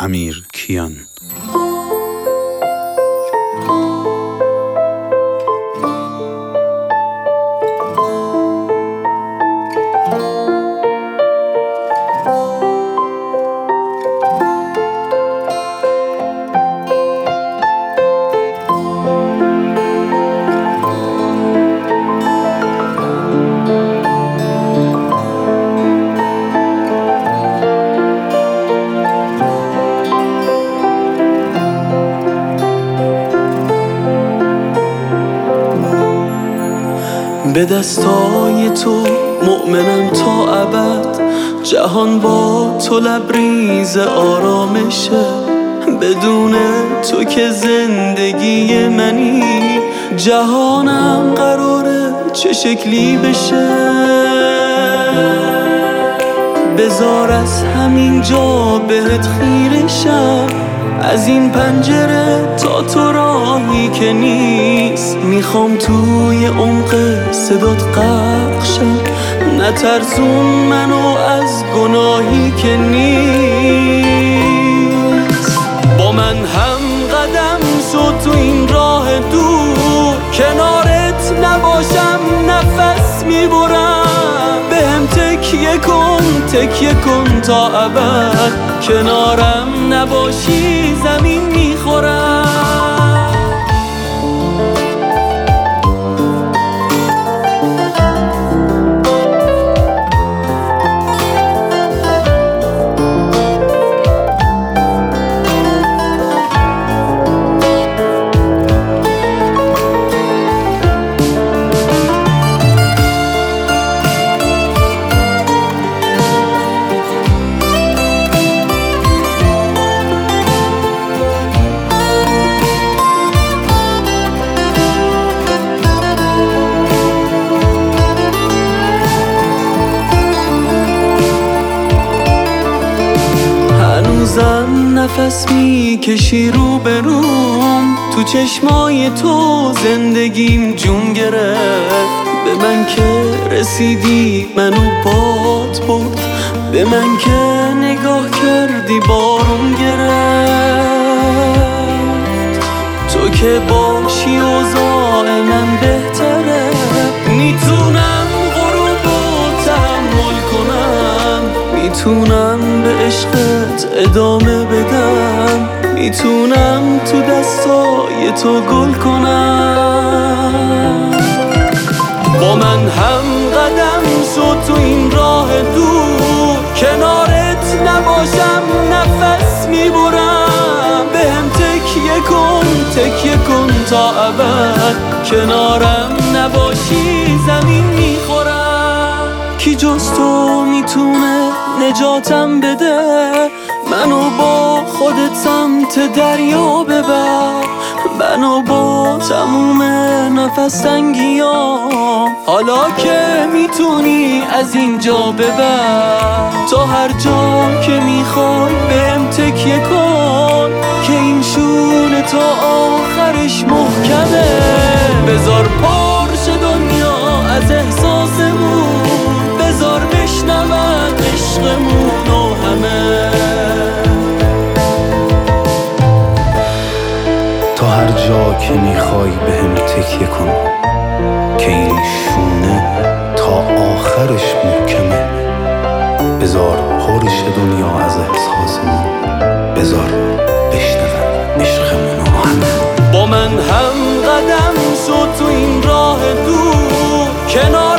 امیر کیان. به دستای تو مؤمنم تا ابد، جهان با تو لبریز آرامشه. بدون تو که زندگی منی، جهانم قراره چه شکلی بشه. بذار از همین جا بهت خیره شم، از این پنجره تا تو راهی که نیست. میخوام توی عمق صدات غرق شم، نترسون منو از گناهی که نیست. با من هم قدم شد تو این راه دور، کنارت نباشم نفس میبرم. بهم تکیه کن تا ابد، کنارم نباشی زمین میخورم. هنوزم نفس میکشی رو به روم، تو چشمای تو زندگیم جون گرفت. به من که رسیدی منو باد برد، به من که نگاه کردی بارون گرفت. تو که باشی اوضاع من بهتره، میتونم غروبو تحمل کنم. میتونم به عشقت ادامه بدم، میتونم تو دستای تو گل کنم. با من هم قدم شد تو این راه دور، کنارت نباشم نفس میبرم. بهم تکیه کن تا ابد، کنارم نباشی زمین میخورم. کی جز تو میتونه نجاتم بده، منو با خودت سمت دریا ببر. منو با تموم نفس تنگیام، حالا که میتونی از اینجا ببر. تا هر جا که میخوای بهم تکیه کن، که این شونه تا آخرش محکمه. بذار پرش دنیا از احساسمون، بذار بشنون عشقمون و همه. تا هر جا که میخوای بهم تکیه کن، که این شونه تا آخرش محکمه. بذار پرش دنیا از احساسمون، بذار بشنون عشقمون و همه. با من هم قدم شد تو این راه دور، کنار